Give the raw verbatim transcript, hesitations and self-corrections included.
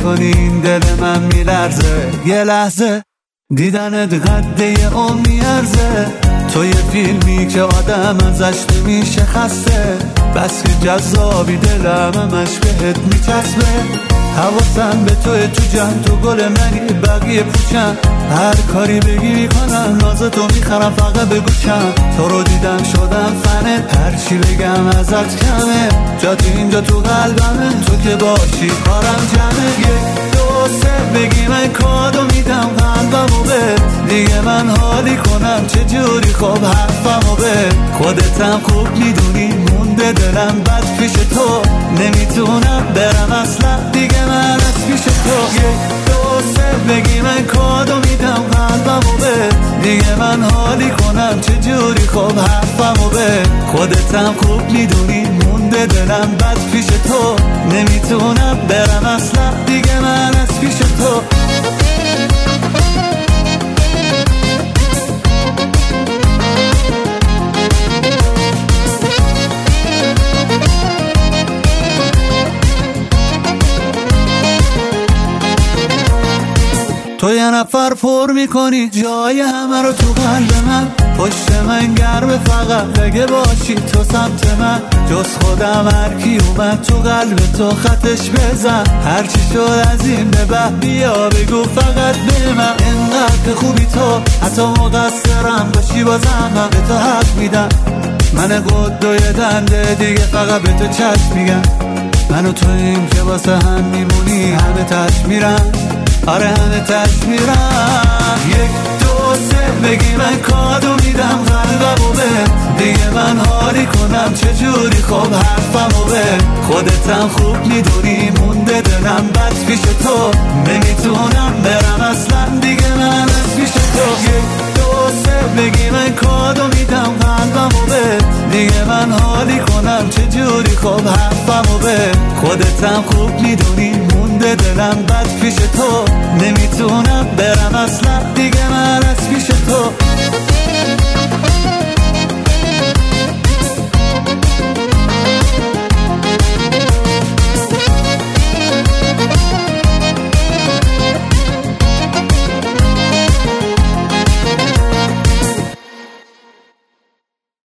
میکنی این دل من میلرزه. یه لحظه دیدنت قده اون میارزه. تو یه فیلمی که آدم ازش نمیشه خسته، بس که جذابی دلم همش بهت میچسبه. حواسم به توی تو جمع، تو گل منی بقیه پوچم. هر کاری بگی میکنم، نازتو میخرم فقط بگو کم. تو رو دیدم شدم فنت، هر چی بگم ازت کمه. جات اینجا تو قلبمه، تو که باشی کارم جمعه. یک دو سه بگی من کادو میدم قلبمو به. دیگه من حالی کنم چه جوری خوب حرفمو به. خودتم خوب میدونی مونده دلم بد پیش تو. نمیتونم برم اصلا دیگه من از پیش تو. یک دو سه بگی من کادو میدم قلبمو به. دیگه من حالی کنم چه جوری خوب حرفمو به. خودتم خوب میدونی مونده دلم بد پیش تو. نمیتونم برم اصلا دیگه من از پیش تو. تو یه نفر پر میکنی جای همه رو تو قلب من. پشت من گرم فقط اگه باشی تو سمت من. جز خودم هر کی اومد تو قلب تو خطش بزن. هرچی شد از این به بعد بیا بگو فقط به من. اینقدر خوبی تو حتی مقصرم باشی بازم من به تو حق میدم. من قد و یه دنده دیگه فقط به تو چشم میگم. من و تویم که واسه هم میمونی همه تش میرن. آره همه تش میرن. یک دو سه بگی من کادو میدم قلبمو به. دیگه من حالی کنم چه جوری خوب حرفمو به. خودتم خوب میدونی مونده دلم بد پیش تو. نمیتونم برم اصلا دیگه من از پیش تو. یک دو سه بگی من کادو میدم قلبمو به. دیگه من حالی کنم چه جوری خوب حرفمو به. خودتم خوب میدونی مونده دلم بد پیش تو. نمیتونم برم اصلا دیگه من از پیش تو.